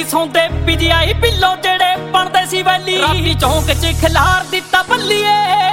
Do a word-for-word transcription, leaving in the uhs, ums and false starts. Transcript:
ਸੌਂਦੇ PGI pillow ਜਿਹੜੇ ਬਣਦੇ ਸੀ ਵੈਲੀ ਰਾਤੀ ਚੌਂਕ 'ਚ ਖਿਲਾਰ ਦਿੱਤਾ ਬੱਲੀਏ